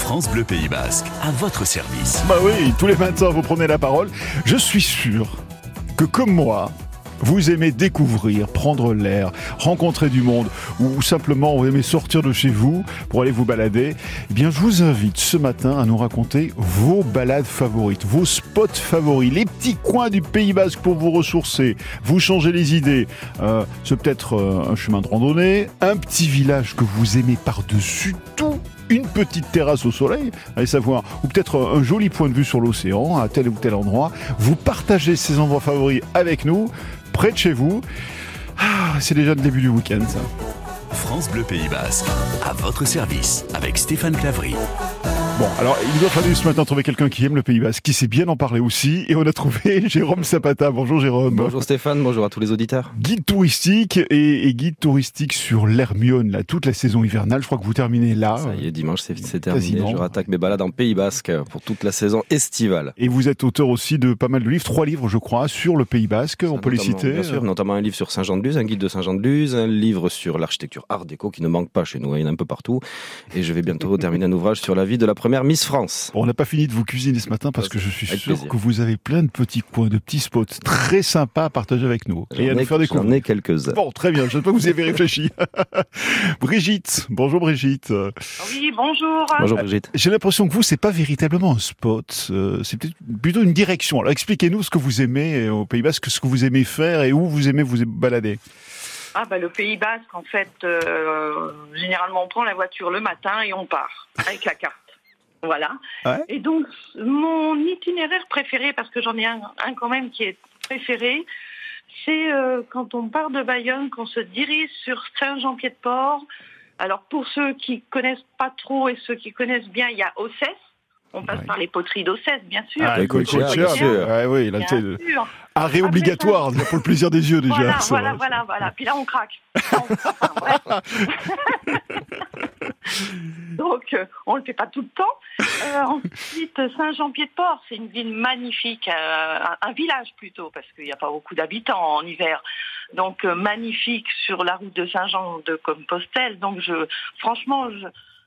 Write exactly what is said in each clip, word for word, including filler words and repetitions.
France Bleu Pays Basque, à votre service. Bah oui, tous les matins vous prenez la parole. Je suis sûr que comme moi, vous aimez découvrir, prendre l'air, rencontrer du monde ou simplement vous aimez sortir de chez vous pour aller vous balader. Eh bien, je vous invite ce matin à nous raconter vos balades favorites, vos spots favoris, les petits coins du Pays Basque pour vous ressourcer, vous changer les idées. Euh, c'est peut-être euh, un chemin de randonnée, un petit village que vous aimez par-dessus tout. Une petite terrasse au soleil, allez savoir, ou peut-être un joli point de vue sur l'océan, à tel ou tel endroit. Vous partagez ces endroits favoris avec nous, près de chez vous. Ah, c'est déjà le début du week-end, ça. France Bleu Pays Basque, à votre service, avec Stéphane Claverie. Bon, alors, il doit falloir ce matin trouver quelqu'un qui aime le Pays Basque, qui sait bien en parler aussi, et on a trouvé Jérôme Sapata. Bonjour Jérôme. Bonjour Stéphane, bonjour à tous les auditeurs. Guide touristique et, et guide touristique sur l'Hermione, là, toute la saison hivernale. Je crois que vous terminez là. Ça y est, dimanche c'est, c'est terminé. Quasiment. Je rattaque mes balades en Pays Basque pour toute la saison estivale. Et vous êtes auteur aussi de pas mal de livres, trois livres je crois, sur le Pays Basque, on peut les citer. Bien sûr, notamment un livre sur Saint-Jean-de-Luz, un guide de Saint-Jean-de-Luz, un livre sur l'architecture art déco qui ne manque pas chez nous, il y en a un peu partout. Et je vais bientôt terminer un ouvrage sur la vie de la première Miss France. On n'a pas fini de vous cuisiner ce matin parce que je suis Avec sûr plaisir. que vous avez plein de petits coins, de petits spots très sympas à partager avec nous J'en et à ai, nous faire découvrir. j'en ai quelques-uns. Bon, très bien, je sais pas que vous y avez réfléchi. Brigitte, bonjour Brigitte. Oui, bonjour. Bonjour Brigitte. J'ai l'impression que vous, c'est pas véritablement un spot, euh, c'est peut-être plutôt une direction. Alors expliquez-nous ce que vous aimez au Pays Basque, ce que vous aimez faire et où vous aimez vous balader. Ah bah le Pays Basque, en fait, euh, généralement on prend la voiture le matin et on part avec la carte. Voilà. Ouais. Et donc mon itinéraire préféré, parce que j'en ai un, un quand même qui est préféré, c'est euh, quand on part de Bayonne, qu'on se dirige sur Saint-Jean-Pied-de-Port. Alors pour ceux qui connaissent pas trop et ceux qui connaissent bien, il y a Ossès. On passe Ouais. par les poteries d'Ossès, bien sûr. Ah, écoute, écoute, bien cher, sûr. ouais, oui, là, Bien c'est sûr. arrêt obligatoire pour le plaisir des yeux déjà. Voilà, c'est voilà, vrai. voilà, voilà. Puis là, on craque. Enfin, bref. Donc, euh, on le fait pas tout le temps. Euh, ensuite, Saint-Jean-Pied-de-Port, c'est une ville magnifique, euh, un, un village plutôt, parce qu'il n'y a pas beaucoup d'habitants en hiver. Donc, euh, magnifique sur la route de Saint-Jean de Compostelle. Donc, je, franchement, je,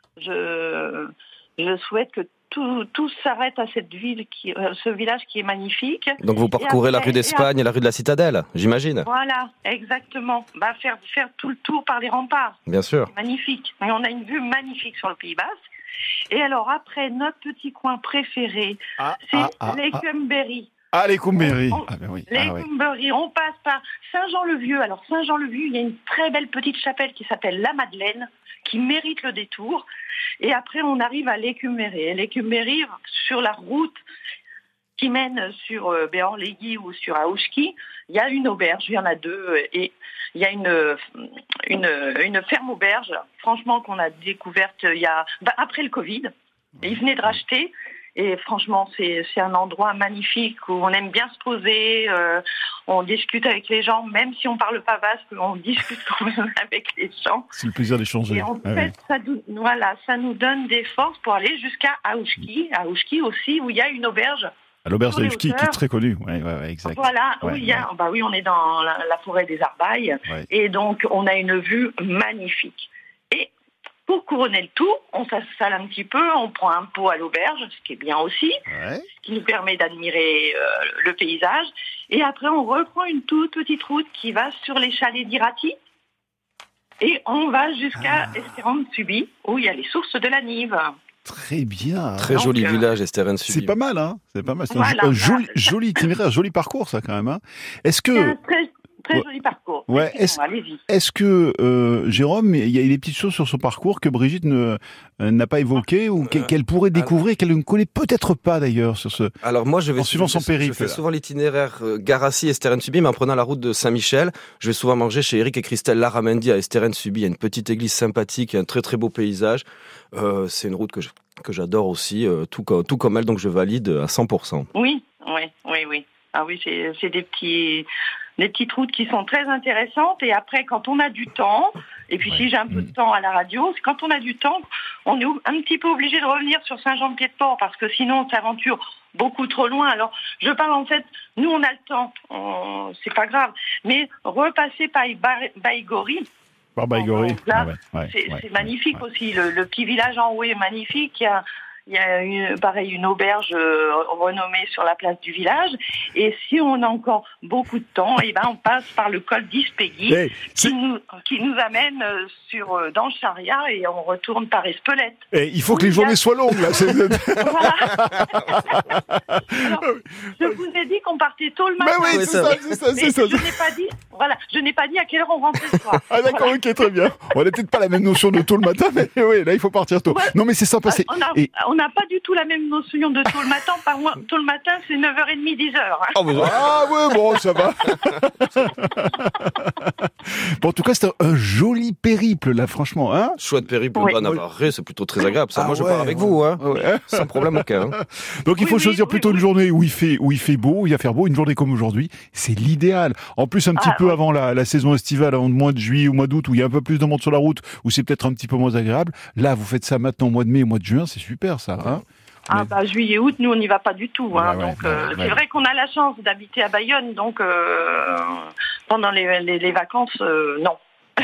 je, je souhaite que tout, tout s'arrête à cette ville, qui, euh, ce village qui est magnifique. Donc vous parcourez Et la après- rue d'Espagne et la rue de la Citadelle, j'imagine. Voilà, exactement. Bah, faire, faire tout le tour par les remparts. Bien sûr. Magnifique. Et on a une vue magnifique sur le Pays Basque. Et alors après, notre petit coin préféré, Ah, c'est ah, ah, les ah. Cumberry. Ah, les Coumberry. On- Ah, ben oui. Les Ah, ouais. Cumberry, on passe par Saint-Jean-le-Vieux. Alors Saint-Jean-le-Vieux, il y a une très belle petite chapelle qui s'appelle la Madeleine, qui mérite le détour. Et après, on arrive à l'Écumberry. Et l'Écumberry, sur la route qui mène sur euh, Béorlegui ou sur Aouchki, il y a une auberge, il y en a deux, et il y a une, une, une ferme auberge, franchement, qu'on a découverte il y a, bah, après le Covid. Ils venaient de racheter. Et franchement, c'est, c'est un endroit magnifique où on aime bien se poser, euh, on discute avec les gens, même si on parle pas basque, on discute quand même avec les gens. C'est le plaisir d'échanger. Et en Ah, fait, oui. ça, nous- voilà, ça nous donne des forces pour aller jusqu'à Aouchki, Aouchki aussi, où il y a une auberge. À l'auberge sur les d'Aouchki, qui est hauteurs. très connue. Ouais, ouais, ouais, exact. Voilà, Ouais, où il y a, ouais. bah oui, on est dans la, la forêt des Arbailles, Ouais. et donc on a une vue magnifique. Et pour couronner le tout, on s'installe un petit peu, on prend un pot à l'auberge, ce qui est bien aussi, Ouais. qui nous permet d'admirer euh, le paysage. Et après, on reprend une toute petite route qui va sur les chalets d'Irati. Et on va jusqu'à Ah. Espérance-Subi, où il y a les sources de la Nive. Très bien. Très Donc, joli euh, village, Esteren-Subi. C'est pas mal, hein. C'est pas mal. C'est Voilà, un, un joli, voilà. joli itinéraire, joli parcours, ça, quand même. Hein. Est-ce C'est un que, très, très Ouais. joli parcours. Ouais, Effectivement, allez-y. est-ce que euh, Jérôme, il y a des petites choses sur son parcours que Brigitte ne, euh, n'a pas évoquées ou qu'elle, Euh, qu'elle pourrait découvrir, qu'elle ne connaît peut-être pas d'ailleurs sur ce. Alors moi, je vais En suivant son je- périple, Je fais là. souvent l'itinéraire euh, Garassi, Esteren-Subi, mais en prenant la route de Saint-Michel, je vais souvent manger chez Eric et Christelle Laramendi à Esteren-Subi. Il y a une petite église sympathique, et un très très beau paysage. Euh, c'est une route que je- que j'adore aussi, euh, tout comme tout comme elle, donc je valide à cent pour cent. Oui, oui, oui, oui. Ah oui, c'est, c'est des petits, des petites routes qui sont très intéressantes. Et après, quand on a du temps, et puis Ouais. si j'ai un peu Mmh. de temps à la radio, c'est quand on a du temps, on est un petit peu obligé de revenir sur Saint-Jean-de-Pied-de-Port parce que sinon on s'aventure beaucoup trop loin. Alors, je parle en fait, nous on a le temps, on- c'est pas grave, mais repasser par Baïgori, Barbaïgori. Là, Ah ouais, ouais, c'est, ouais, c'est ouais, magnifique ouais. aussi. Le, le petit village en haut est magnifique. Il y a, il y a une, pareil une auberge euh, renommée sur la place du village. Et si on a encore beaucoup de temps, et ben on passe par le col d'Ispegui Hey, c'est- qui nous qui nous amène euh, sur euh, dans le Charia et on retourne par Espelette. Eh, il faut que Oui, les il y a- journées soient longues, là. C'est- Voilà. Alors, je vous ai dit qu'on partait tôt le Mais matin. oui, Oui, c'est ça ça, va. c'est ça, Mais c'est ça. je n'ai pas dit, voilà, je n'ai pas dit à quelle heure on rentrait ce soir. Ah d'accord, ok, très bien. On n'a peut-être pas la même notion de tôt le matin, mais oui, là, il faut partir tôt. Ouais. Non, mais c'est sympa. c'est- On n'a Et- on n'a pas du tout la même notion de tôt le matin. Par moi, tôt le matin, c'est neuf heures trente, dix heures. Hein. Oh, mais- Ah ouais, bon, ça va. Bon, en tout cas, c'était un joli périple, là, franchement. Hein Chouette périple Oui. de Navarre, c'est plutôt très agréable. Ça, Ah moi, je ouais, pars avec ouais. vous, hein. Ouais. Sans problème aucun. hein. Donc, il Oui, faut oui, choisir oui, plutôt oui. une journée où il fait, où il fait beau, où il va faire beau. Une journée comme aujourd'hui, c'est l'idéal. En plus, un petit Ah, peu ouais. avant la, la saison estivale, avant le mois de juillet ou mois d'août, où il y a un peu plus de monde sur la route, où c'est peut-être un petit peu moins agréable. Là, vous faites ça maintenant au mois de mai, au mois de juin, c'est super, ça. Hein Ah Mais- bah juillet août, nous on n'y va pas du tout. Hein, Ouais, ouais, donc euh, ouais, c'est ouais. vrai qu'on a la chance d'habiter à Bayonne, donc euh, pendant les, les, les vacances, euh, non.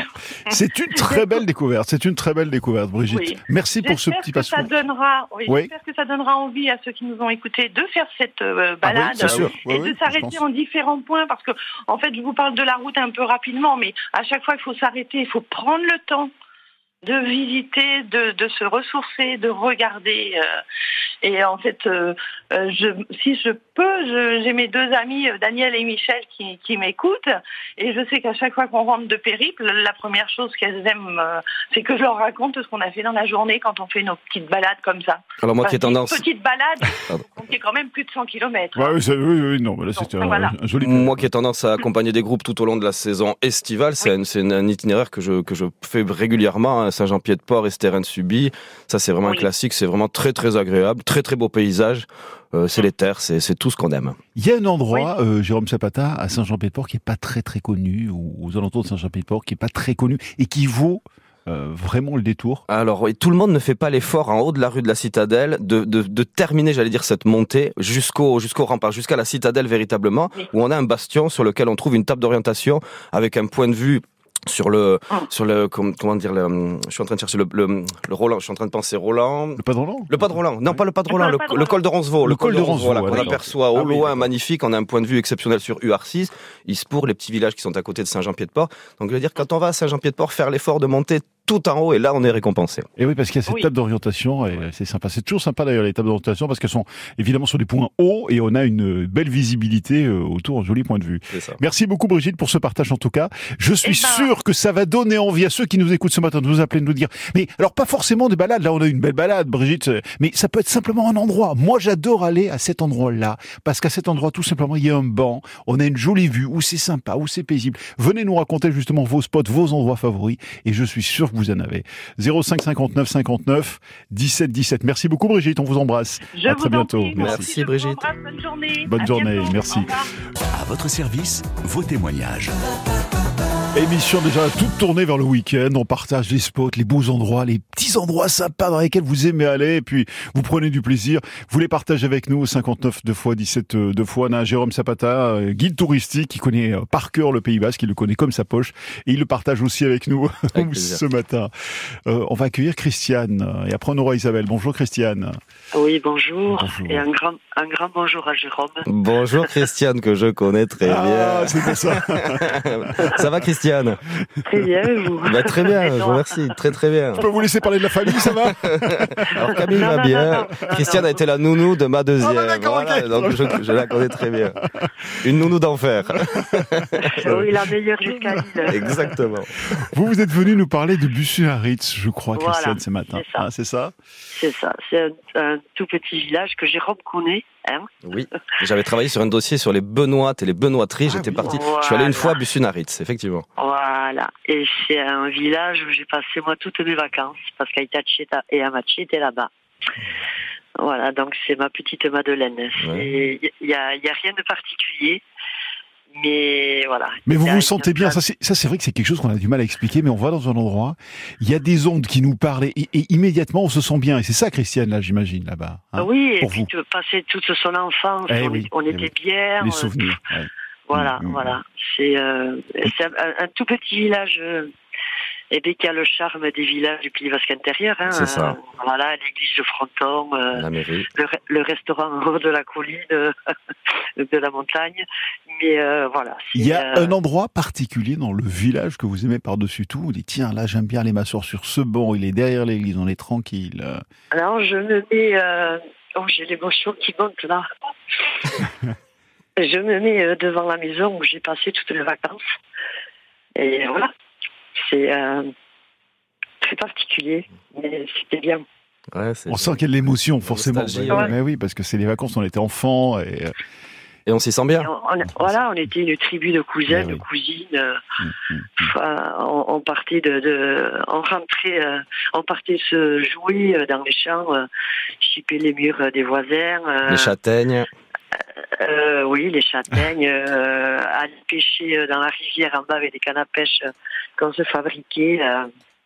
C'est une très belle découverte. C'est une très belle découverte, Brigitte. Oui. Merci pour ce J'espère petit que ça passeport. donnera, oui, Oui. j'espère que ça donnera envie à ceux qui nous ont écoutés de faire cette euh, Ah oui, balade c'est sûr. et Ouais, de oui, je s'arrêter pense. en différents points parce que en fait je vous parle de la route un peu rapidement, mais à chaque fois il faut s'arrêter, il faut prendre le temps de visiter, de, de se ressourcer, de regarder. Euh, et en fait, euh, euh, je, si je peux, je, j'ai mes deux amis, euh, Daniel et Michel, qui, qui m'écoutent. Et je sais qu'à chaque fois qu'on rentre de périple, la première chose qu'elles aiment, euh, c'est que je leur raconte ce qu'on a fait dans la journée quand on fait nos petites balades comme ça. Alors, moi qui ai Enfin, tendance. Petite balade, Pardon. on fait quand même plus de cent kilomètres. Ouais, oui, ça- oui, oui, non, mais là, Donc, c'était un, voilà. un joli. Moi qui ai tendance à accompagner des groupes tout au long de la saison estivale, c'est un, c'est un itinéraire que je, que je fais régulièrement, hein, Saint-Jean-Pied-de-Port, Estérenne-Subi. Ça, c'est vraiment Oui. un classique, c'est vraiment très très agréable, très très beau paysage. Euh, c'est les terres, c'est, c'est tout ce qu'on aime. Il y a un endroit, euh, Jérôme Sapata, à Saint-Jean-Pied-de-Port, qui est pas très très connu, ou aux alentours de Saint-Jean-Pied-de-Port, qui est pas très connu et qui vaut euh, vraiment le détour. Alors, oui, tout le monde ne fait pas l'effort en haut de la rue de la Citadelle de, de, de terminer, j'allais dire, cette montée jusqu'au, jusqu'au rempart, jusqu'à la Citadelle véritablement, Oui. où on a un bastion sur lequel on trouve une table d'orientation avec un point de vue sur le, Oh. sur le, com- comment dire, le, je suis en train de chercher le, le, le Roland, je suis en train de penser Roland. Le pas de Roland Le pas de Roland, non pas le pas de Le Roland, pas- le, pas de le Roland. col de Roncevaux, Le col de Roncevaux, voilà, ouais, qu'on d'accord. aperçoit au Ah oui, loin, d'accord. magnifique, on a un point de vue exceptionnel sur U R six, Ispour, les petits villages qui sont à côté de Saint-Jean-Pied-de-Port. Donc je veux dire, quand on va à Saint-Jean-Pied-de-Port faire l'effort de monter tout en haut, et là on est récompensé. Et oui, parce qu'il y a cette Oui. table d'orientation, et c'est sympa. C'est toujours sympa d'ailleurs les tables d'orientation, parce qu'elles sont évidemment sur des points hauts, et on a une belle visibilité euh, autour, un joli point de vue. C'est ça. Merci beaucoup Brigitte pour ce partage en tout cas. Je suis Eh ben- sûr que ça va donner envie à ceux qui nous écoutent ce matin de nous appeler, de nous dire, mais alors pas forcément des balades, là on a une belle balade Brigitte, euh, mais ça peut être simplement un endroit. Moi j'adore aller à cet endroit-là, parce qu'à cet endroit tout simplement il y a un banc, on a une jolie vue, où c'est sympa, où c'est paisible. Venez nous raconter justement vos spots, vos endroits favoris, et je suis sûr que vous en avez. zéro cinq cinquante-neuf cinquante-neuf dix-sept dix-sept. Merci beaucoup Brigitte, on vous embrasse. Je à vous très en bientôt. prie, moi Merci, aussi, je vous Brigitte. embrasse. Bonne journée. Bonne À journée, bientôt. merci. Au revoir. À votre service, vos témoignages. Émission déjà toute tournée vers le week-end. On partage les spots, les beaux endroits, les petits endroits sympas dans lesquels vous aimez aller. Et puis, vous prenez du plaisir. Vous les partagez avec nous au cinquante-neuf deux fois dix-sept deux fois. On a Jérôme Sapata, euh, guide touristique, qui connaît euh, par cœur le Pays Basque, qui le connaît comme sa poche. Et il le partage aussi avec nous Avec plaisir. ce matin. Euh, on va accueillir Christiane. euh, Et après, on aura Isabelle. Bonjour Christiane. Oui, bonjour. Bonjour. Et un grand, un grand bonjour à Jérôme. Bonjour Christiane, que je connais très Ah, bien. c'est pour ça. Ça va Christiane? Très bien, et vous Bah, très bien, Et je toi vous remercie, très très bien. Je peux vous laisser parler de la famille, ça va? Alors Camille Non, va non, bien, non, non, non, Christiane non. a été la nounou de ma deuxième, Ah bah d'accord, voilà, ok. donc je, je la connais très bien. Une nounou d'enfer. Oui, la meilleure jusqu'à Lille. Exactement. Vous, vous êtes venu nous parler de Bussu-Haritz, je crois, Voilà, Christiane, ce matin. c'est ça. Ah, c'est ça? C'est ça. C'est un, un tout petit village que Jérôme connaît. Hein. Oui, j'avais travaillé sur un dossier sur les Benoîtes et les Benoîteries, Ah j'étais oui. parti, je suis allé une Voilà. fois à Bussunaritz, effectivement. Voilà. Et c'est un village où j'ai passé moi toutes mes vacances parce qu'Aitachi et Amachi étaient là-bas. Voilà, donc c'est ma petite Madeleine. Il n'y a, y a rien de particulier. Mais voilà. Mais vous Y a- vous y a sentez bien, plein- ça c'est, ça c'est vrai que c'est quelque chose qu'on a du mal à expliquer, mais on va dans un endroit, il y a des ondes qui nous parlent et, et immédiatement on se sent bien. Et c'est ça, Christiane, là, j'imagine, là-bas. hein, Oui, et pour puis vous. de passer toute son enfance, Eh on, oui, on eh était oui. bien. Les euh, souvenirs. ouais. Voilà, Mm, mm, voilà. C'est, euh, c'est un, un tout petit village euh, et bien qu'il y a le charme des villages du Pays Basque intérieur. Hein, c'est ça. Euh, voilà, l'église de Fronton, euh, La mairie. le, le restaurant en haut de la colline, euh, de la montagne. Mais euh, voilà. Il y a euh, un endroit particulier dans le village que vous aimez par-dessus tout. Vous dites, tiens, là, j'aime bien aller m'asseoir sur ce banc. Il est derrière l'église, on est tranquille. Alors, je me mets... Euh, oh, j'ai l'émotion qui monte, là. Je me mets euh, devant la maison où j'ai passé toutes les vacances. Et voilà. C'est euh, très particulier, mais c'était bien. Ouais, c'est... On sent qu'il y a de l'émotion, forcément. Nostalgie, Ouais, ouais. Mais oui, parce que c'est les vacances, on était enfant. Et... Et on s'y sent bien. Et on, on- voilà, on était une tribu de cousins, Eh de oui. cousines. euh, Hum, hum. Enfin, on, on partait de, de on rentrait, euh, on partait se jouer euh, dans les champs, euh, chipper les murs euh, des voisins. euh, Les châtaignes. euh, oui, les châtaignes, euh, aller pêcher euh, dans la rivière en bas avec des cannes à pêche euh, qu'on se fabriquait. euh,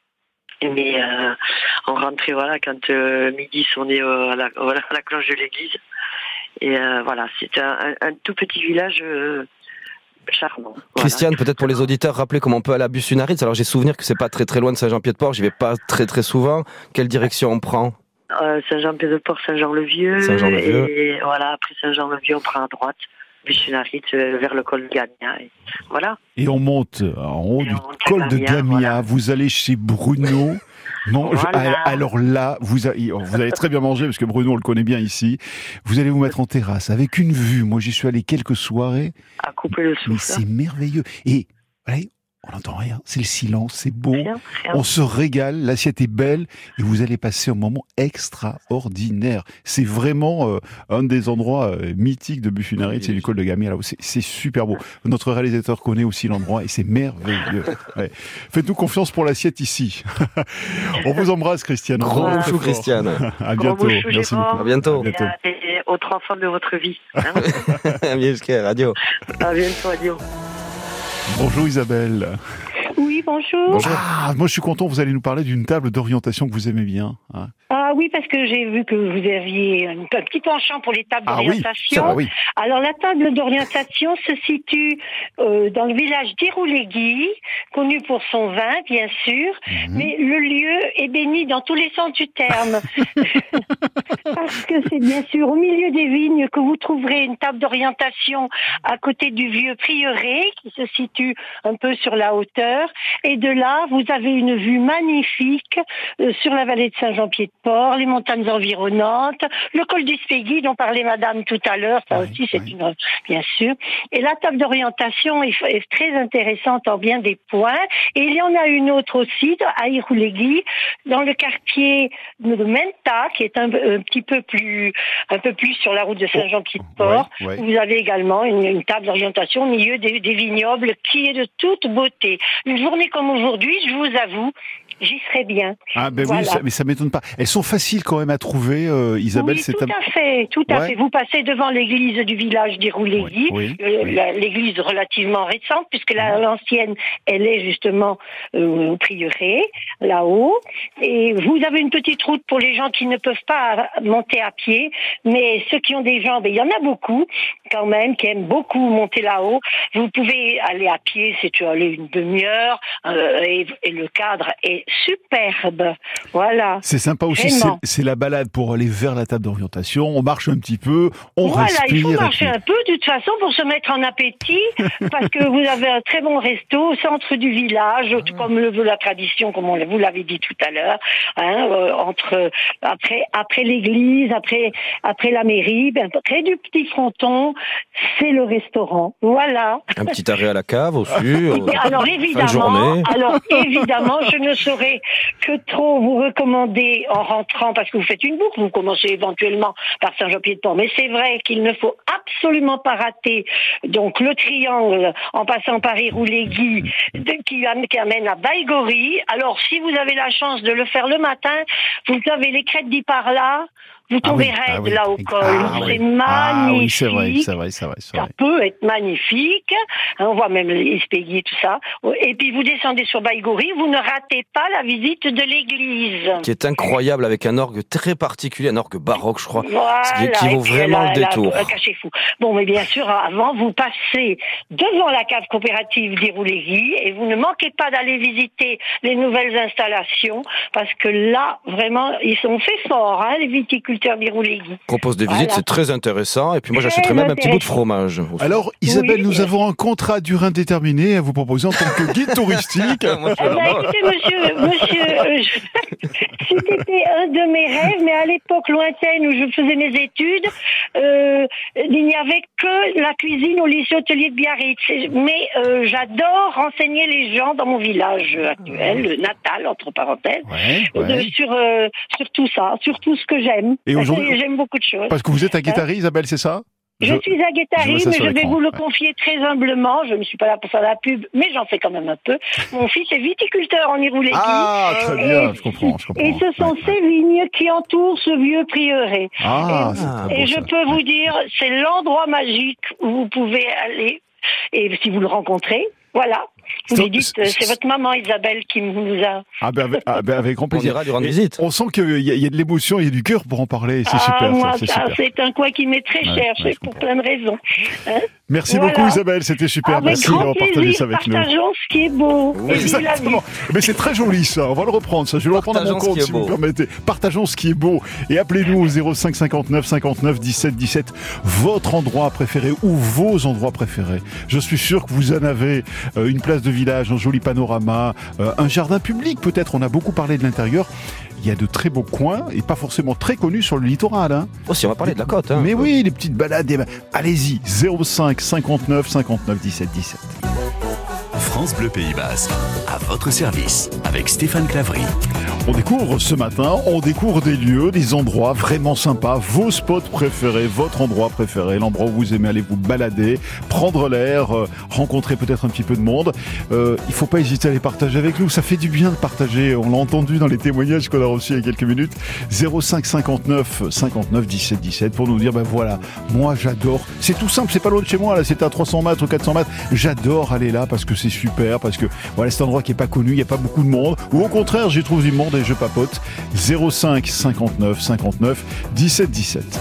mais euh, on rentrait voilà quand euh, midi sonnait euh, à, la, voilà, à la cloche de l'église. Et euh, voilà, c'est un, un, un tout petit village. Euh, charmant. Voilà. Christiane, peut-être pour les auditeurs, rappeler comment on peut aller à Busse-Unaritz. Alors j'ai souvenir que c'est pas très très loin de Saint-Jean-Pied-de-Port, j'y vais pas très très souvent. Quelle direction on prend? Euh, Saint-Jean-Pied-de-Port, Saint-Jean-le-Vieux. Saint-Jean-le-Vieux. Et voilà, après Saint-Jean-le-Vieux, on prend à droite, Busse-Unaritz, euh, vers le col de Gamia. Et voilà. Et on monte en haut Et du on monte à col de Gamia, Gamia. voilà. Vous allez chez Bruno. Non, je- Voilà. alors là, vous, a- vous allez très bien manger parce que Bruno, on le connaît bien ici. Vous allez vous mettre en terrasse avec une vue. Moi, j'y suis allé quelques soirées. À couper le Mais souffle. c'est merveilleux. Et, allez, on n'entend rien. C'est le silence, c'est beau. Rien, rien. On se régale, l'assiette est belle et vous allez passer un moment extraordinaire. C'est vraiment euh, un des endroits euh, mythiques de Busse-Unaritz, c'est du col de Gamia. Là, c'est, c'est super beau. Notre réalisateur connaît aussi l'endroit et c'est merveilleux. Ouais. Faites-nous confiance pour l'assiette ici. On vous embrasse, Christiane. On Gros vous embrasse chou, très fort. Christiane. À Gros bientôt. bouchou, Merci les beaucoup. bords. À bientôt. À bientôt. Et, et aux trois femmes de votre vie. Hein. Bien jusqu'à radio. À bientôt, adieu. Bonjour Isabelle. Oui, bonjour. Bonjour. Ah, moi je suis content, vous allez nous parler d'une table d'orientation que vous aimez bien. Hein. Ah oui, parce que j'ai vu que vous aviez un, un petit penchant pour les tables Ah oui, d'orientation. ça, oui. Alors la table d'orientation se situe euh, dans le village d'Irouléguy, connu pour son vin, bien sûr, Mhm. mais le lieu est béni dans tous les sens du terme. Parce que c'est bien sûr au milieu des vignes que vous trouverez une table d'orientation à côté du vieux prieuré, qui se situe un peu sur la hauteur. Et de là, vous avez une vue magnifique euh, sur la vallée de Saint-Jean-Pied-de-Port, les montagnes environnantes, le col du Spégui dont parlait madame tout à l'heure, ça Oui, aussi c'est oui. une, bien sûr. Et la table d'orientation est, est très intéressante en bien des points. Et il y en a une autre aussi à Irouléguy, dans le quartier de Menta, qui est un, un petit peu plus, un peu plus sur la route de Saint-Jean-Pied-de-Port. Ouais, ouais. Vous avez également une, une table d'orientation au milieu des, des vignobles qui est de toute beauté. Une journée comme aujourd'hui, je vous avoue, j'y serais bien. Ah ben Voilà. oui, ça, mais ça m'étonne pas. Elles sont faciles quand même à trouver, euh, Isabelle. Oui, c'est tout un- à fait, tout à Ouais. fait. Vous passez devant l'église du village d'Irouléguy, Oui, oui, euh, oui. la- l'église relativement récente, puisque la- l'ancienne, elle est justement euh, au prieuré, là-haut. Et vous avez une petite route pour les gens qui ne peuvent pas monter à pied, mais ceux qui ont des jambes, et il y en a beaucoup quand même, qui aiment beaucoup monter là-haut. Vous pouvez aller à pied, c'est aller une demi-heure, euh, et, et le cadre est superbe. Voilà. C'est sympa aussi, c'est, Vraiment. c'est la balade pour aller vers la table d'orientation. On marche un petit peu, on Voilà, respire. il faut et marcher puis- un peu de toute façon pour se mettre en appétit, parce que vous avez un très bon resto au centre du village, tout comme le veut la tradition, comme on, vous l'avez dit tout à l'heure, hein, euh, entre après après l'église, après après la mairie, ben, près du petit fronton, c'est le restaurant. Voilà. Un petit arrêt à la cave aussi. euh, Alors fin de évidemment, journée. alors évidemment, je ne saurais que trop vous recommander en rentrant, parce que vous faites une boucle, vous commencez éventuellement par Saint-Jean-Pied-de-Port, mais c'est vrai qu'il ne faut absolument pas rater donc le triangle en passant par Irouléguy de- qui, am- qui amène à Baïgori. Alors si vous avez la chance de le faire le matin, vous avez les crêtes d'Iparla. Vous tombez ah oui, raide ah oui. là au col. Ah c'est oui. magnifique. Ah oui, c'est vrai, c'est vrai, c'est vrai. C'est Ça vrai. peut être magnifique. On voit même les Espéguiers, tout ça. Et puis vous descendez sur Baïgori, vous ne ratez pas la visite de l'église. Qui est incroyable, avec un orgue très particulier, un orgue baroque, je crois, Voilà, qui, qui vaut vraiment la, le détour. La, cachez-fou. Bon, mais bien sûr, avant, vous passez devant la cave coopérative d'Irouléguy et vous ne manquez pas d'aller visiter les nouvelles installations parce que là, vraiment, ils sont fait forts, hein, les viticulteurs d'Irouléguy. Propose des visites, Voilà. c'est très intéressant. Et puis moi, Très j'achèterais même un petit bout de intéressant. fromage. Alors, Isabelle, Oui. nous avons un contrat à durée indéterminée à vous proposer en tant que guide touristique. Moi, je Eh suis ben, là-bas. écoutez, monsieur, monsieur, euh, je- c'était un de mes rêves, mais à l'époque lointaine où je faisais mes études, euh, il n'y avait que la cuisine au lycée hôtelier de Biarritz. Mais euh, j'adore renseigner les gens dans mon village actuel, le natal, entre parenthèses, Ouais, de- ouais. sur, euh, sur tout ça, sur tout ce que j'aime. Et aujourd'hui- J'aime beaucoup de choses. Parce que vous êtes à Guétari, Isabelle, c'est ça? Je, Je- suis à je Guétari, vois ça mais sur je vais l'écran, vous le ouais. confier très humblement. Je ne suis pas là pour faire la pub, mais j'en fais quand même un peu. Mon fils est viticulteur en Irouléguy. Ah, très bien, Et- je comprends, je comprends. Et ce sont Ouais. ces vignes qui entourent ce vieux prieuré. Ah, et c'est Ah, très et beau, je ça. peux vous dire, c'est l'endroit magique où vous pouvez aller. Et si vous le rencontrez, voilà. Vous C'est- lui dites, c'est- c'est votre maman Isabelle qui nous a... Ah ben avec, ah ben avec grand On plaisir. ira lui rendre Et visite. On sent qu'il y, a- il y a de l'émotion, il y a du cœur pour en parler. C'est ah, super, moi, ça, c'est ça, super. c'est un coin qui m'est très Ouais, cher, ouais, c'est je pour comprends. plein de raisons. Hein. Merci Voilà. beaucoup Isabelle, c'était super. Avec Merci grand d'avoir partagé plaisir, ça avec nous. partageons ce qui est beau. Oui, Et vive la vie. Exactement. Mais c'est très joli ça. On va le reprendre ça. Je vais le reprendre à mon Partageons ce compte qui est si vous beau. permettez. Partageons ce qui est beau. Et appelez-nous au zéro cinq cinquante-neuf cinquante-neuf dix-sept dix-sept. Votre endroit préféré ou vos endroits préférés. Je suis sûr que vous en avez euh, une place de village, un joli panorama, euh, un jardin public peut-être. On a beaucoup parlé de l'intérieur. Il y a de très beaux coins et pas forcément très connus sur le littoral. Hein. Aussi, on va parler de la côte. Hein. Mais oui, les petites balades. des- Allez-y. zéro cinq cinquante-neuf cinquante-neuf dix-sept dix-sept. France Bleu Pays Basque, à votre service, avec Stéphane Clavry. On découvre ce matin, on découvre des lieux, des endroits vraiment sympas, vos spots préférés, votre endroit préféré, l'endroit où vous aimez aller vous balader, prendre l'air, euh, rencontrer peut-être un petit peu de monde. Euh, il faut pas hésiter à les partager avec nous, ça fait du bien de partager, on l'a entendu dans les témoignages qu'on a reçus il y a quelques minutes. zéro cinq cinquante-neuf cinquante-neuf dix-sept dix-sept pour nous dire, ben voilà, moi j'adore, c'est tout simple, c'est pas loin de chez moi, là c'est à trois cents mètres ou quatre cents mètres, j'adore aller là parce que c'est super, parce que voilà, c'est un endroit qui est pas connu, il y a pas beaucoup de monde, ou au contraire j'y trouve du monde et je papote. Zéro cinq cinquante-neuf cinquante-neuf dix-sept dix-sept.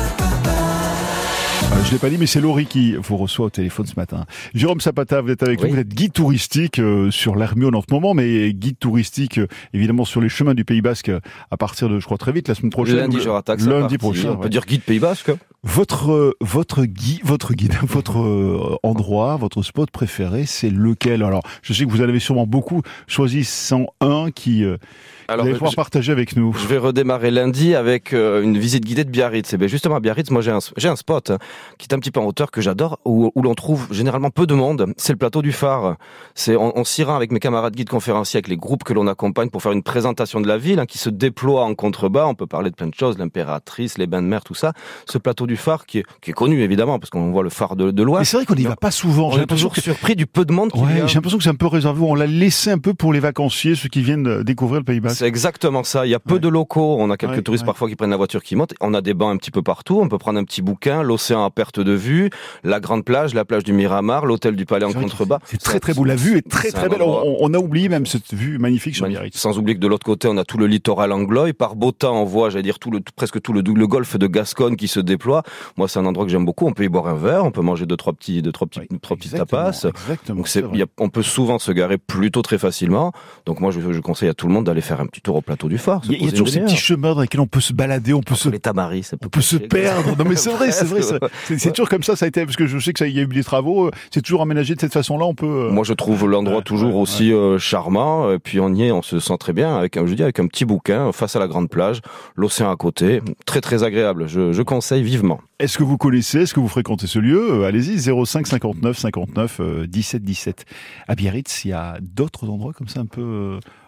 Euh, je l'ai pas dit, mais c'est Laurie qui vous reçoit au téléphone ce matin. Jérôme Zapata, vous êtes avec Oui. nous. Vous êtes guide touristique euh, sur l'Hermione en ce moment, mais guide touristique euh, évidemment sur les chemins du Pays Basque euh, à partir de, je crois, très vite, la semaine prochaine. Lundi, ou le- je rattaque ça. Lundi parti. prochain. On peut ouais. dire guide Pays Basque. Votre euh, votre guide, votre guide, votre euh, endroit, votre spot préféré, c'est lequel? Alors, je sais que vous en avez sûrement beaucoup. Choisissant un qui euh, vous Alors, allez pouvoir je- partager avec nous. Je vais redémarrer lundi avec euh, une visite guidée de Biarritz. Et bien justement à Biarritz, moi j'ai un, j'ai un spot hein, qui est un petit peu en hauteur que j'adore, où, où l'on trouve généralement peu de monde. C'est le plateau du Phare. C'est on, on s'y rend avec mes camarades guides conférenciers, avec les groupes que l'on accompagne pour faire une présentation de la ville hein, qui se déploie en contrebas. On peut parler de plein de choses, l'impératrice, les bains de mer, tout ça. Ce plateau du Phare qui est, qui est connu évidemment parce qu'on voit le phare de, de Mais l'Ouest. c'est vrai qu'on n'y va pas souvent. On J'ai est l'impression toujours que- surpris du peu de monde qui Ouais, vient. j'ai l'impression que c'est un peu réservé. On l'a laissé un peu pour les vacanciers, ceux qui viennent euh, découvrir le Pays Basque. C'est exactement ça. Il y a peu Ouais. de locaux. On a quelques Ouais, touristes ouais. parfois qui prennent la voiture, qui montent. On a des bancs un petit peu partout. On peut prendre un petit bouquin, l'océan à perte de vue, la grande plage, la plage du Miramar, l'hôtel du Palais en C'est vrai que contrebas. C'est très très beau. La vue est très c'est très un belle. endroit- On, on a oublié même cette vue magnifique sur Magnifique. Biarritz. Sans oublier que de l'autre côté, on a tout le littoral anglois. Et par beau temps, on voit, j'allais dire, tout le, tout- presque tout le, le golfe de Gascogne qui se déploie. Moi, c'est un endroit que j'aime beaucoup. On peut y boire un verre, on peut manger deux, trois petits, deux, trois petits, Oui, trois petits exactement, tapas. Exactement. Donc c'est c'est, vrai. il y a- on peut souvent se garer plutôt très facilement. Donc moi, je, je conseille à tout le monde d'aller faire un petit tour au plateau du Phare. se Il y a, il y a poser toujours une ces petits demi-heure. chemins dans lesquels on peut se balader, on peut se Les tamaris, ça on peut se cacher, perdre. Non mais c'est vrai, c'est vrai. Presque, ça- C'est c'est toujours comme ça, ça a été parce que je sais que ça, il y a eu des travaux. euh, C'est toujours aménagé de cette façon-là. On peut. euh, Moi, je trouve l'endroit Ouais, toujours ouais, aussi euh, charmant. Et puis on y est, on se sent très bien avec un, je dis, avec un petit bouquin face à la grande plage, l'océan à côté, très très agréable. Je, je conseille vivement. Est-ce que vous connaissez, est-ce que vous fréquentez ce lieu? Euh, Allez-y, zéro cinq cinquante-neuf cinquante-neuf dix-sept dix-sept. À Biarritz, il y a d'autres endroits comme ça un peu, euh,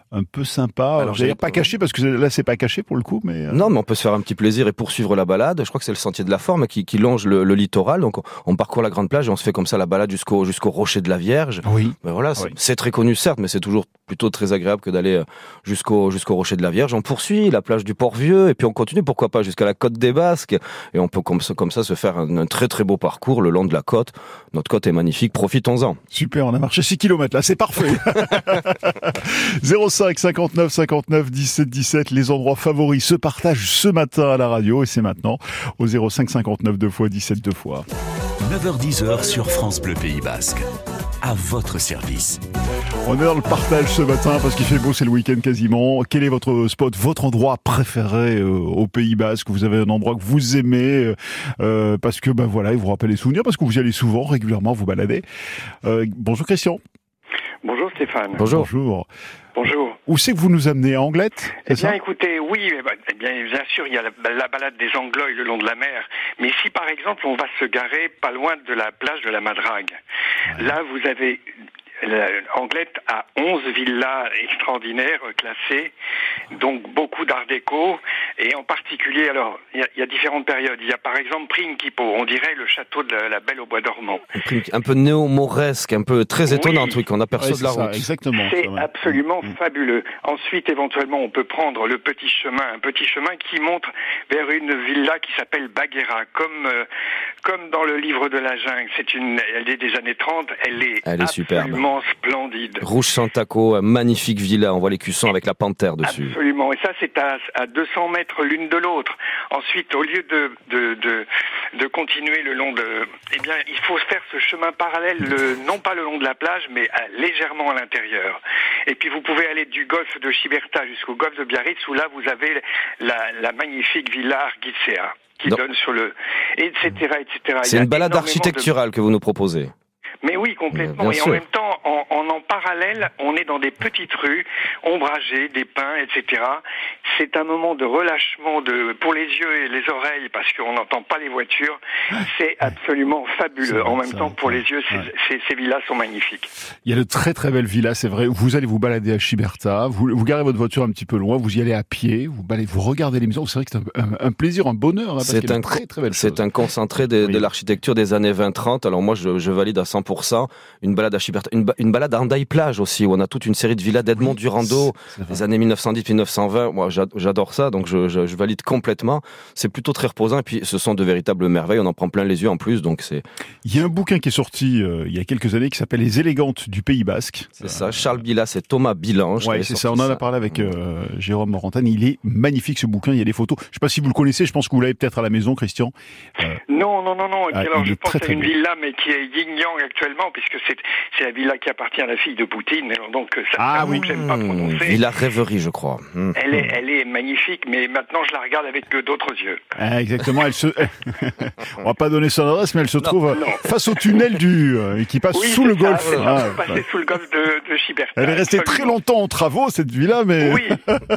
un peu sympa. Alors, j'allais dire pas caché, parce que là, c'est pas caché pour le coup, mais... Non, mais on peut se faire un petit plaisir et poursuivre la balade. Je crois que c'est le sentier de la Forme qui, qui longe le, le littoral. Donc, on parcourt la grande plage et on se fait comme ça la balade jusqu'au, jusqu'au rocher de la Vierge. Oui. Ben voilà, c'est, oui. c'est très connu, certes, mais c'est toujours plutôt très agréable que d'aller jusqu'au, jusqu'au rocher de la Vierge. On poursuit la plage du Port-Vieux et puis on continue, pourquoi pas, jusqu'à la côte des Basques. Et on peut comme ça, comme ça se faire un, un très très beau parcours le long de la côte. Notre côte est magnifique, profitons-en. Super, on a marché six kilomètres là, c'est parfait. zéro cinq cinquante-neuf cinquante-neuf dix-sept dix-sept, les endroits favoris se partagent ce matin à la radio et c'est maintenant au zéro cinq cinquante-neuf deux fois dix-sept deux fois. neuf heures dix sur France Bleu Pays Basque. À votre service. On est dans le partage ce matin parce qu'il fait beau, c'est le week-end quasiment. Quel est votre spot, votre endroit préféré euh, au Pays Basque? Vous avez un endroit que vous aimez euh, parce que ben voilà, il vous rappelle les souvenirs, parce que vous y allez souvent, régulièrement, vous baladez. Euh, bonjour Christian. Bonjour Stéphane. Bonjour. Bonjour. Bonjour. Où c'est que vous nous amenez, à Anglet? Eh bien, écoutez, oui, eh bien, bien sûr, il y a la, la balade des Anglois le long de la mer. Mais si, par exemple, on va se garer pas loin de la plage de la Madrague, ouais. Là, vous avez... Anglet a onze villas extraordinaires classées, donc beaucoup d'art déco, et en particulier, alors, il y, y a différentes périodes. Il y a par exemple Prinkipo, on dirait le château de la, la Belle au Bois dormant. Un peu néo-mauresque, un peu très étonnant, oui. Truc qu'on aperçoit ouais, de la ça, route. Exactement. C'est absolument mmh. fabuleux. Ensuite, éventuellement, on peut prendre le petit chemin, un petit chemin qui monte vers une villa qui s'appelle Baguera, comme euh, comme dans le livre de la jungle. C'est une, elle est des années trente, elle est, elle est absolument superbe. Splendide. Rouge Santaco, magnifique villa, on voit les cuissons avec la panthère dessus. Absolument, et ça c'est à, à deux cents mètres l'une de l'autre. Ensuite, au lieu de, de, de, de continuer le long de... Eh bien, il faut faire ce chemin parallèle, le, non pas le long de la plage, mais à, légèrement à l'intérieur. Et puis vous pouvez aller du golfe de Chiberta jusqu'au golfe de Biarritz, où là vous avez la, la magnifique villa Arguitsea, qui Donc, donne sur le... et cetera, et cetera. C'est une balade architecturale de... que vous nous proposez. Mais oui, complètement. Bien et sûr. En même temps, en, en en parallèle, on est dans des petites rues ombragées, des pins, et cetera. C'est un moment de relâchement de pour les yeux et les oreilles, parce qu'on n'entend pas les voitures. C'est absolument fabuleux. C'est en même temps, pour les yeux, ces, ouais. ces, ces villas sont magnifiques. Il y a de très très belles villas, c'est vrai. Vous allez vous balader à Chiberta, vous, vous garez votre voiture un petit peu loin, vous y allez à pied, vous baladez, vous regardez les maisons. C'est vrai que c'est un, un, un plaisir, un bonheur. Hein, parce c'est un très très belle C'est chose. un concentré de, oui. de l'architecture des années vingt trente. Alors moi, je, je valide à cent pour cent. Une balade à Chiberta, une, une balade à Hendaye-Plage aussi, où on a toute une série de villas d'Edmond oui, Durando, des années mille neuf cent dix mille neuf cent vingt. Moi, j'adore ça, donc je, je, je valide complètement. C'est plutôt très reposant, et puis ce sont de véritables merveilles. On en prend plein les yeux en plus, donc c'est. Il y a un bouquin qui est sorti euh, il y a quelques années qui s'appelle Les élégantes du Pays Basque. C'est euh, ça. Charles Bilas et Thomas Bilange. Ouais, c'est ça. On en a parlé avec euh, Jérôme Morantane. Il est magnifique ce bouquin. Il y a des photos. Je sais pas si vous le connaissez. Je pense que vous l'avez peut-être à la maison, Christian. Euh... Non, non, non, non. Et puis ah, alors, je pense très, à une villa, mais qui est yin-yang actuellement, puisque c'est c'est la villa qui appartient à la fille de Poutine. Donc ça, ah, ça oui. que j'aime pas prononcer. Villa Rêverie, je crois. Mmh. Elle est, elle est magnifique, mais maintenant je la regarde avec d'autres yeux. Ah, exactement. Elle se. On va pas donner son adresse, mais elle se non, trouve non. face au tunnel du euh, qui passe oui, sous le ça, golfe. C'est ah, ça, passer ouais. sous le golfe de, de Chiberta. Elle est restée absolument. très longtemps en travaux cette villa, mais. Oui.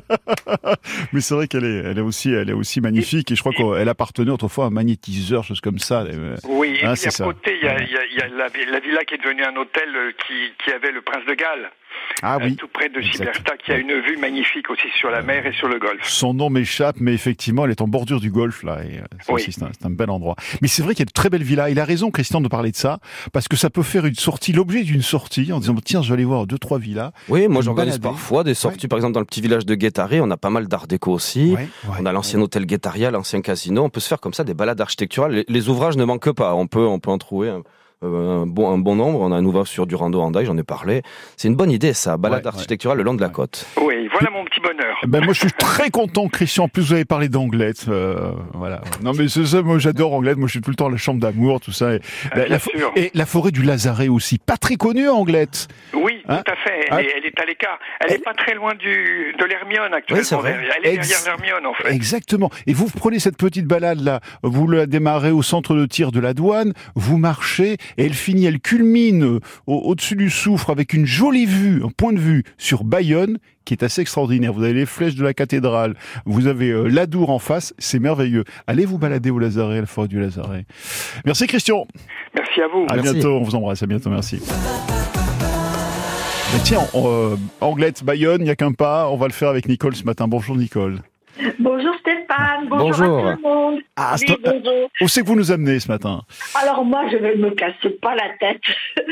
mais c'est vrai qu'elle est, elle est aussi, elle est aussi magnifique. Et, et je crois qu'elle appartenait autrefois à un magnétiseur, chose comme ça. Oui. Et ah, puis à ça. côté, il y a, y a, y a la, la villa qui est devenue un hôtel qui, qui avait le Prince de Galles. Ah oui. Euh, tout près de Chiberta, qui a une vue magnifique aussi sur la mer et sur le golfe. Son nom m'échappe, mais effectivement, elle est en bordure du golfe, là. Et ça oui. aussi, c'est un, c'est un bel endroit. Mais c'est vrai qu'il y a de très belles villas. Il a raison, Christian, de parler de ça, parce que ça peut faire une sortie, l'objet d'une sortie, en disant, tiens, je vais aller voir deux, trois villas. Oui, moi, j'organise parfois des sorties, ouais. Par exemple, dans le petit village de Guétari. On a pas mal d'art déco aussi. Ouais, ouais, on a l'ancien ouais. hôtel Guétaria, l'ancien casino. On peut se faire comme ça des balades architecturales. Les, les ouvrages ne manquent pas. On peut, on peut en trouver un... Un bon, un bon nombre. On a un ouvrage sur Durando Hendaye, j'en ai parlé. C'est une bonne idée, ça, balade ouais, architecturale ouais. le long de la côte. Oui, voilà mon petit bonheur. Ben moi, je suis très content, Christian. En plus, vous avez parlé d'Anglette. Euh, voilà. Non, mais c'est ça, moi, j'adore Anglette. Moi, je suis tout le temps à la chambre d'amour, tout ça. Et, ah, la, la, et la forêt du Lazaret aussi. Pas très connue, Anglette. Oui, hein? Tout à fait. Elle, hein? est, elle est à l'écart. Elle, elle est pas très loin du, de l'Hermione, actuellement. Oui, c'est vrai. Elle est Ex- derrière l'Hermione, en fait. Exactement. Et vous prenez cette petite balade-là. Vous la démarrez au centre de tir de la douane. Vous marchez et elle finit, elle culmine au, au-dessus du Soufre avec une jolie vue, un point de vue sur Bayonne qui est assez extraordinaire. Vous avez les flèches de la cathédrale, vous avez euh, l'Adour en face, c'est merveilleux. Allez vous balader au Lazaret, à la forêt du Lazaret. Merci Christian. Merci à vous. À merci. bientôt, on vous embrasse, à bientôt, merci. Mais tiens, euh, Anglette, Bayonne, il n'y a qu'un pas. On va le faire avec Nicole ce matin. Bonjour Nicole. Bonjour Stéphane, bonjour, Bonjour. à tout le monde. Ah, Oui, c'est- bonjour. Où c'est que vous nous amenez ce matin? Alors moi, je vais me casser pas la tête.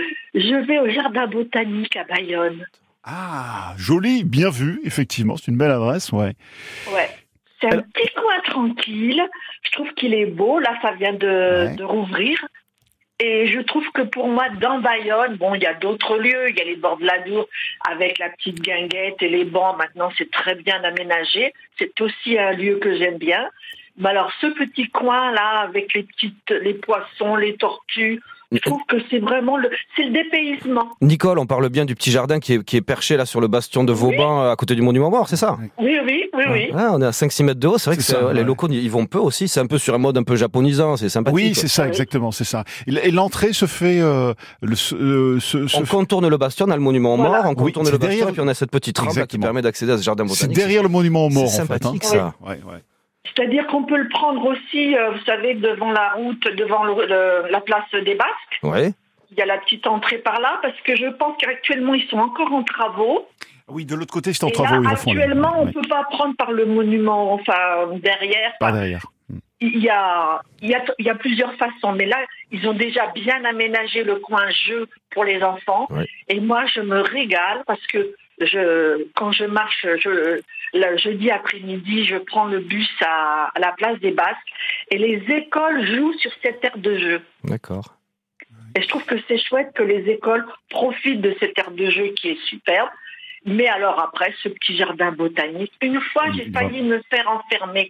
Je vais au jardin botanique à Bayonne. Ah, joli, bien vu, effectivement. C'est une belle adresse, ouais. Ouais. C'est un Alors- petit coin tranquille. Je trouve qu'il est beau. Là, ça vient de, Ouais. de rouvrir. Et je trouve que pour moi, dans Bayonne, bon, il y a d'autres lieux. Il y a les bords de l'Adour avec la petite guinguette et les bancs. Maintenant, c'est très bien aménagé. C'est aussi un lieu que j'aime bien. Mais alors, ce petit coin-là, avec les petites, les poissons, les tortues, je trouve que c'est vraiment le, c'est le dépaysement. Nicole, on parle bien du petit jardin qui est, qui est perché là sur le bastion de Vauban, à côté du Monument Mort, c'est ça? Oui, oui, oui, oui. Ah, on est à cinq six mètres de haut, c'est vrai C'est que ça, c'est- les ouais. locaux, ils vont peu aussi, c'est un peu sur un mode un peu japonisant, c'est sympathique. Oui, c'est ça, Oui. exactement, c'est ça. Et l- et l'entrée se fait... Euh, le, se, euh, se- se On fait- contourne le bastion, on a le Monument Voilà. Mort, on Oui, contourne c'est le bastion, derrière- et puis on a cette petite rampe là, qui Exactement. permet d'accéder à ce jardin C'est botanique. derrière le monument aux morts, C'est en fait. sympathique, hein. ça. Ouais, ouais. C'est-à-dire qu'on peut le prendre aussi, euh, vous savez, devant la route, devant le- le- la place des Basques. Ouais. Il y a la petite entrée par là, parce que je pense qu'actuellement, ils sont encore en travaux. Oui, de l'autre côté, c'est en Et travaux. là, ils refont les- actuellement, on ne ouais, peut pas prendre par le monument, enfin, derrière. Par derrière. Il y a, il y a, il y a plusieurs façons, mais là, ils ont déjà bien aménagé le coin jeu pour les enfants. Ouais. Et moi, je me régale parce que je, quand je marche, je, le jeudi après-midi, je prends le bus à, à la place des Basques et les écoles jouent sur cette aire de jeu. D'accord. Et je trouve que c'est chouette que les écoles profitent de cette aire de jeu qui est superbe. Mais alors après, ce petit jardin botanique, une fois, j'ai Il failli me faire enfermer.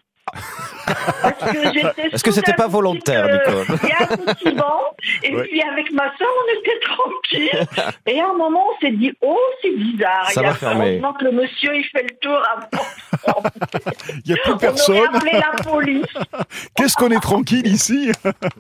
Parce que j'étais Est-ce que sous c'était un pas petit, volontaire, euh, Nicole? Il y a un petit banc, et Ouais. puis avec ma soeur, on était tranquille. Et à un moment, on s'est dit, oh, c'est bizarre. Ça Il y a va fermer. heureusement que le monsieur, il fait le tour avant. Il n'y a plus On personne. aurait appelé la police. Qu'est-ce qu'on est tranquille ici.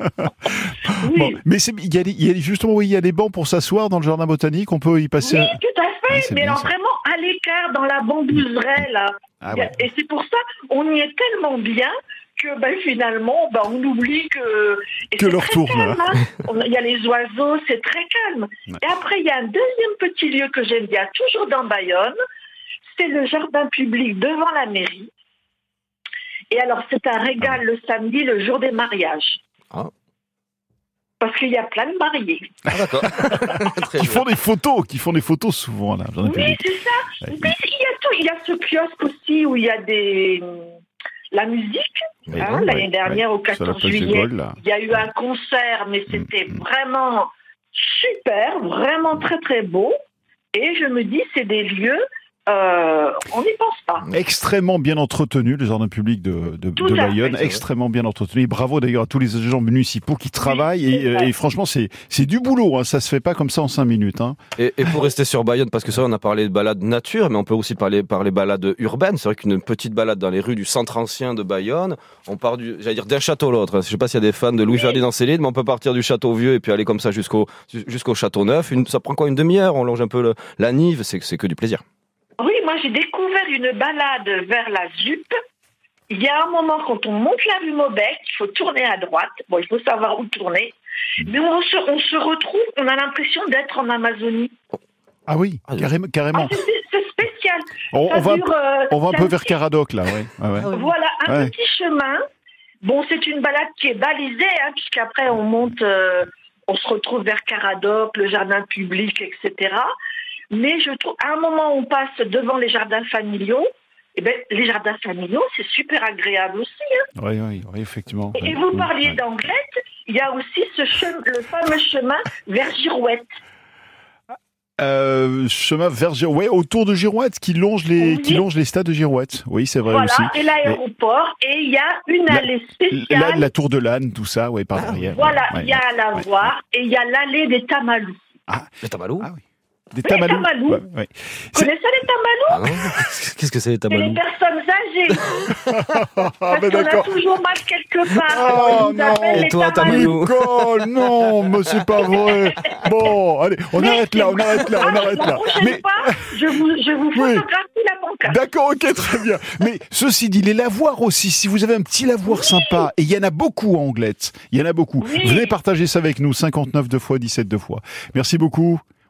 Oui, Bon, mais c'est- il y, a des- il y a justement, oui, il y a des bancs pour s'asseoir dans le jardin botanique. On peut y passer. oui, un- tout à Ah, fait. c'est Mais bien, alors ça. vraiment à l'écart, dans la bambouseraie, là. Ah ouais. Et c'est pour ça, on y est tellement bien que ben, finalement, ben, on oublie que... et Que c'est l'heure très tourne, calme, hein. On- Il y a les oiseaux, c'est très calme. Ouais. Et après, il y a un deuxième petit lieu que j'aime bien, toujours dans Bayonne. C'est le jardin public devant la mairie. Et alors, c'est un régal le samedi, le jour des mariages. Ah. Parce qu'il y a plein de mariés. Ah, d'accord. Très Qui bien. font des photos, qui font des photos souvent là. Jardin Oui, public. c'est ça. Ouais. Mais il y a tout. Il y a ce kiosque aussi où il y a des... la musique. Oui, Hein, ouais, l'année ouais, dernière, au Sur la quatorze place de juillet, Gaulle, là. il y a eu un concert, mais c'était Mm, mm. vraiment super, vraiment très très beau. Et je me dis, c'est des lieux, euh, on n'y pense pas. Extrêmement bien entretenu, le jardin public de, de, Tout de à Bayonne, fait. extrêmement bien entretenu. Et bravo d'ailleurs à tous les agents municipaux qui travaillent. c'est et, vrai. et franchement, c'est c'est du boulot. Hein. Ça se fait pas comme ça en cinq minutes. Hein. Et, et pour rester sur Bayonne, parce que ça, on a parlé de balades nature, mais on peut aussi parler, parler balades urbaines. C'est vrai qu'une petite balade dans les rues du centre ancien de Bayonne, on part du, j'allais dire d'un château à l'autre. Je sais pas s'il y a des fans de Louis-Ferdinand Céline, mais on peut partir du château vieux et puis aller comme ça jusqu'au jusqu'au château neuf. Une, ça prend quoi, une demi-heure? On longe un peu le, la Nive, c'est c'est que du plaisir. Oui, moi j'ai découvert une balade vers la Z U P. Il y a un moment, quand on monte la rue Maubec, il faut tourner à droite. Bon, il faut savoir où tourner. Mais on se, on se retrouve, on a l'impression d'être en Amazonie. Ah oui, Ah, carrément. Ah, carrément. c'est, c'est spécial. On, Ça on va, dure, euh, on va un ça peu dure- vers Caradoc là. Ouais. Ah ouais. Voilà, un Ouais. petit chemin. Bon, c'est une balade qui est balisée, hein, puisqu'après on monte, euh, on se retrouve vers Caradoc, le jardin public, et cetera. Mais je trouve, à un moment, on passe devant les jardins familiaux. Et ben, les jardins familiaux, c'est super agréable aussi. Hein. Oui, oui, oui, effectivement. Et Ouais. vous Ouais. parliez d'Anglette, il y a aussi ce chemin, le fameux chemin vers Girouette. Euh, chemin vers Girouette, ouais, autour de Girouette, qui longe les, Oui. qui longe les stades de Girouette. Oui, c'est vrai Voilà, aussi. et l'aéroport. Et il y a une La- allée spéciale. La, la tour de l'âne, tout ça, ouais, par derrière. Voilà, ouais, il y a à la ouais. voir. Et il y a l'allée des Tamalous. Les tamalous? Ah oui. Des Oui, tamalous. tamalous. Ouais, ouais. Vous connaissez les Tamalous? Ah non. Qu'est-ce que c'est les C'est les tamalous? personnes âgées. Ah, Parce ben qu'on a d'accord. toujours mal quelque part. Oh, Alors, ils nous non. appellent Et les toi, Tamalous. Nicole, non, mais c'est pas vrai. Bon, allez, on Mais arrête là, c'est on arrête là, Ah, on arrête la là. prochaine Mais fois, je vous, je vous Oui. photographie la pancarte. d'accord, ok, très bien. Mais ceci dit, les lavoirs aussi, si vous avez un petit lavoir sympa, et il y en a beaucoup en Anglette, il y en a beaucoup. Oui. Venez partager ça avec nous, cinquante-neuf deux fois, dix-sept deux fois. Merci beaucoup.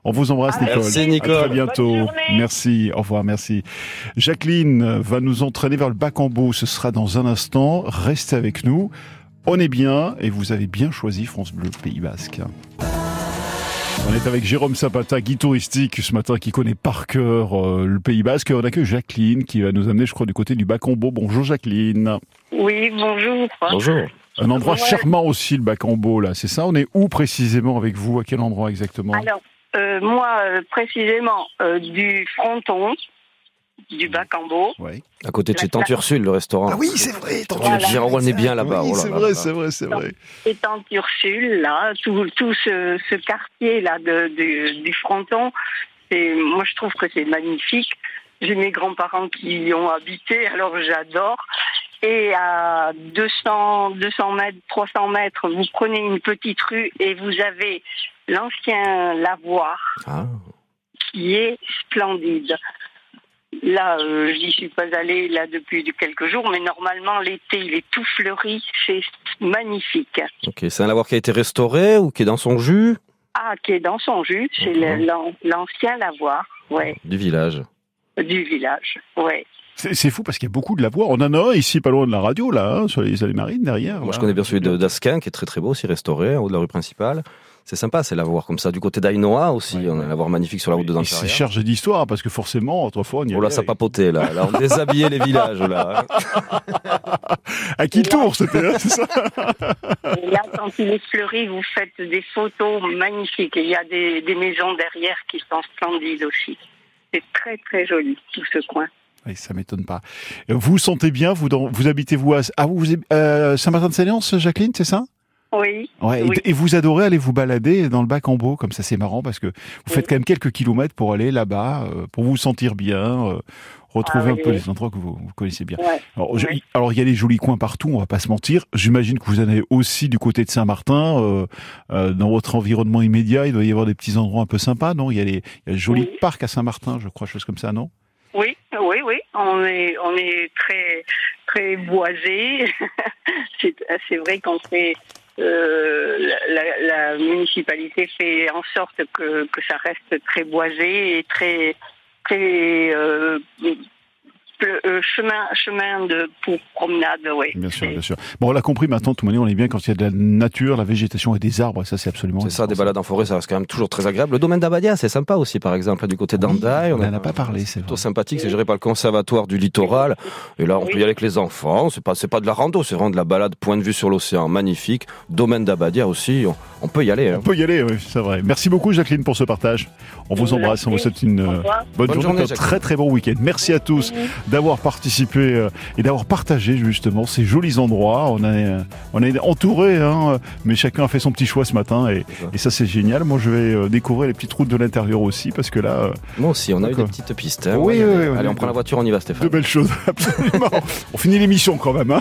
On vous embrasse, Nicole. Merci, Nicole. À très bientôt. Merci. Au revoir. Merci. Jacqueline va nous entraîner vers le Bac-en-Beau. Ce sera dans un instant. Restez avec nous. On est bien et vous avez bien choisi France Bleu Pays Basque. On est avec Jérôme Zapata, guide touristique ce matin qui connaît par cœur euh, le Pays Basque. On accueille Jacqueline qui va nous amener, je crois, du côté du Bac-en-Beau. Bonjour Jacqueline. Oui, bonjour. Bonjour. Un endroit Ouais. charmant aussi, le Bac-en-Beau, là, c'est ça? On est où précisément avec vous? À quel endroit exactement? Alors, euh, moi, euh, précisément, euh, du fronton, du Bac-en-Beau. Oui. À côté de chez Tante Ursule, le restaurant. Ah oui, c'est vrai. Tante Voilà. Ursule. Jérôme, on est bien là-bas. Oui, Oh là c'est là vrai, là. c'est vrai, c'est vrai. Et Tante Ursule, là, tout, tout ce, ce quartier-là de, de- du fronton, c'est, moi, je trouve que c'est magnifique. J'ai mes grands-parents qui y ont habité, alors j'adore. Et à deux cents, deux cents mètres, trois cents mètres, vous prenez une petite rue et vous avez l'ancien lavoir Ah. qui est splendide. Là, euh, j'y suis pas allée là depuis quelques jours, mais normalement l'été il est tout fleuri, c'est magnifique. Ok, c'est un lavoir qui a été restauré ou qui est dans son jus? Ah, qui est dans son jus, c'est Mhm. le- l'an- l'ancien lavoir, ouais, Du village. du village, ouais. C'est, c'est fou parce qu'il y a beaucoup de lavoirs. On en a un ici, pas loin de la radio, là, hein, sur les allées marines, derrière. Moi, là. je connais bien celui de d'Asquin, qui est très très beau, aussi restauré, en haut de la rue principale. C'est sympa, c'est lavoir comme ça. Du côté d'Ainoa aussi, Ouais, on a ouais. un lavoir magnifique sur la route de Et c'est Dantaria. chargé d'histoire parce que forcément, autrefois, on y Oh là, allait ça avec- papotait, là. Là, on déshabillait les villages, là. À qui tour, c'était, hein, c'est ça? Et là, quand il est fleuri, vous faites des photos magnifiques. Et il y a des, des maisons derrière qui sont splendides aussi. C'est très très joli tout ce coin. Oui, ça m'étonne pas. Vous vous sentez bien? Vous, dans, vous habitez-vous à ah, vous, vous euh, Saint-Martin-de-Sénéance, Jacqueline, c'est ça? Oui. Ouais. Oui. Et, et vous adorez aller vous balader dans le Bac-en-Beau, comme ça, c'est marrant parce que vous faites Oui. quand même quelques kilomètres pour aller là-bas, euh, pour vous sentir bien, euh, retrouver Ah un oui, peu oui. les endroits que vous, vous connaissez bien. Ouais. Alors, je- Oui. alors, il y a des jolis coins partout, on va pas se mentir. J'imagine que vous en avez aussi du côté de Saint-Martin, euh, euh, dans votre environnement immédiat. Il doit y avoir des petits endroits un peu sympas, non? Il y a les, il y a le joli Oui. parc à Saint-Martin, je crois, chose comme ça, non? Oui, oui, oui. On est, on est très, très boisé. c'est, c'est vrai qu'on fait, euh, la, la, la municipalité fait en sorte que, que ça reste très boisé et très, très euh, ple- euh, chemin, chemin de pour promenade, oui. Bien sûr, C'est- bien sûr. Bon, on l'a compris maintenant, de toute manière, on est bien quand il y a de la nature, la végétation et des arbres, ça c'est absolument... C'est ça, des indispensable. balades en forêt, ça reste quand même toujours très agréable. Le domaine d'Abadia, c'est sympa aussi, par exemple, du côté Oui, d'Andaï. on n'en a pas parlé, c'est plutôt vrai. sympathique, c'est géré par le conservatoire du littoral. Et là, on Oui. peut y aller avec les enfants. C'est pas, c'est pas de la rando, c'est vraiment de la balade, point de vue sur l'océan, magnifique. Domaine d'Abadia aussi, on, on peut y aller. Hein. On peut y aller, oui, c'est vrai. Merci beaucoup, Jacqueline, pour ce partage. On vous embrasse, on vous souhaite une Au euh, revoir. bonne, Bonne journée, journée, un Jacqueline. très très bon week-end. Merci à tous d'avoir participé euh, et d'avoir partagé justement ces jolis endroits. On est, euh, on est entouré, hein, mais chacun a fait son petit choix ce matin et, C'est ça. et ça c'est génial. Moi, je vais euh, découvrir les petites routes de l'intérieur aussi parce que là, euh, Moi aussi, on a eu D'accord. des petites pistes. Hein. Oui, Ouais, oui, allez, oui, allez, oui. on prend la voiture, on y va, de Stéphane. belles choses, absolument. On finit l'émission quand même. Hein.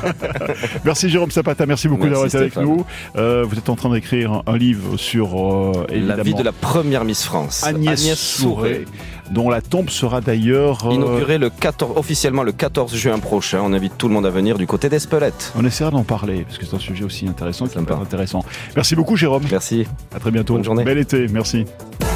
Merci Jérôme Zapata, merci beaucoup Merci, d'avoir été avec Stéphane. nous. Euh, vous êtes en train d'écrire un, un livre sur euh, La évidemment vie de la première Miss France, Agnès, Souré, dont la tombe sera d'ailleurs euh, inaugurée le quatorze, officiellement le quatorze juin prochain. On invite tout le monde à venir du côté d'Espelette. On essaiera d'en parler parce que c'est un sujet aussi intéressant qui peut Sympa. être intéressant. Merci beaucoup Jérôme. Merci. À très bientôt. Bonne journée. Bel été. Merci.